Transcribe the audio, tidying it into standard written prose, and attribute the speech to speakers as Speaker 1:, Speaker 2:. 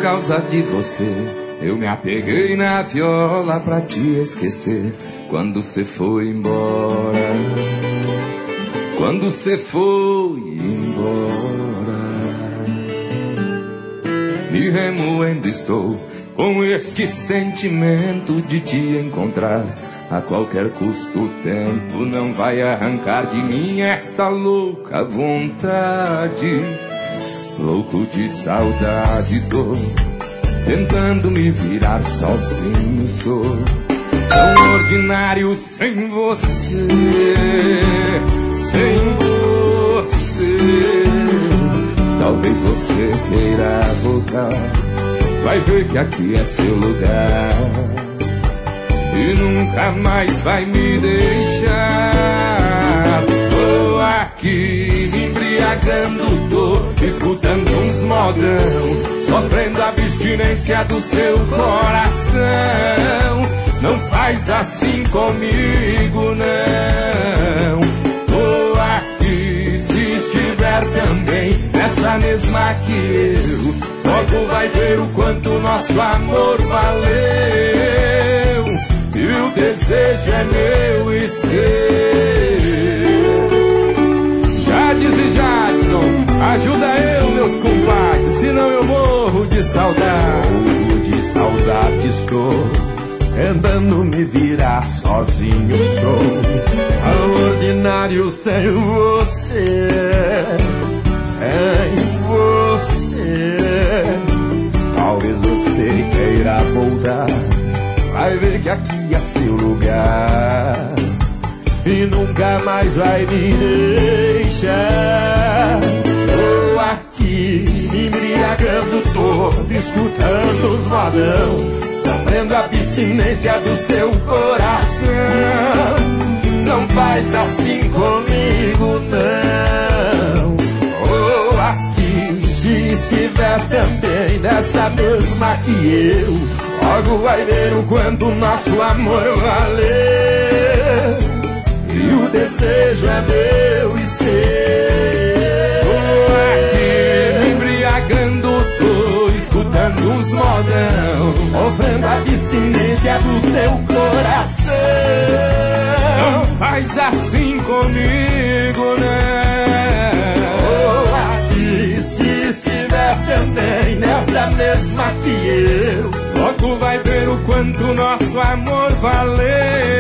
Speaker 1: causa de você, eu me apeguei na viola pra te esquecer. Quando você foi embora, quando você foi embora, me remoendo estou com este sentimento de te encontrar. A qualquer custo o tempo não vai arrancar de mim esta louca vontade. Louco de saudade tô, tentando me virar sozinho sou. Tão ordinário sem você, sem você. Talvez você queira voltar, vai ver que aqui é seu lugar e nunca mais vai me deixar. Tô aqui me embriagando, tô escutando uns modão, sofrendo a abstinência do seu coração. Não faz assim comigo, não. Tô aqui, se estiver também nessa mesma que eu, logo vai ver o quanto nosso amor valeu. E o desejo é meu e seu. Jades e Jadson, ajuda eu, meus compadres, senão eu morro de saudade.
Speaker 2: Morro de saudade estou, tentando me virar sozinho sou. Tão ordinário sem você, sem você. Talvez você queira voltar, vai ver que aqui é seu lugar e nunca mais vai me deixar. Tô aqui me embriagando, tô escutando os modão, sofrendo a abstinência do seu coração. Não faz assim comigo, não. Tô aqui, se estiver também nessa mesma que eu, logo vai ver o quanto nosso amor valeu. E o desejo é meu e seu.
Speaker 1: Tô aqui me embriagando, tô escutando uns modão,
Speaker 2: sofrendo a abstinência do seu coração.
Speaker 1: não faz assim comigo, não.
Speaker 2: Tô aqui, se estiver também nessa mesma que eu,
Speaker 1: logo vai ver o quanto nosso amor valeu.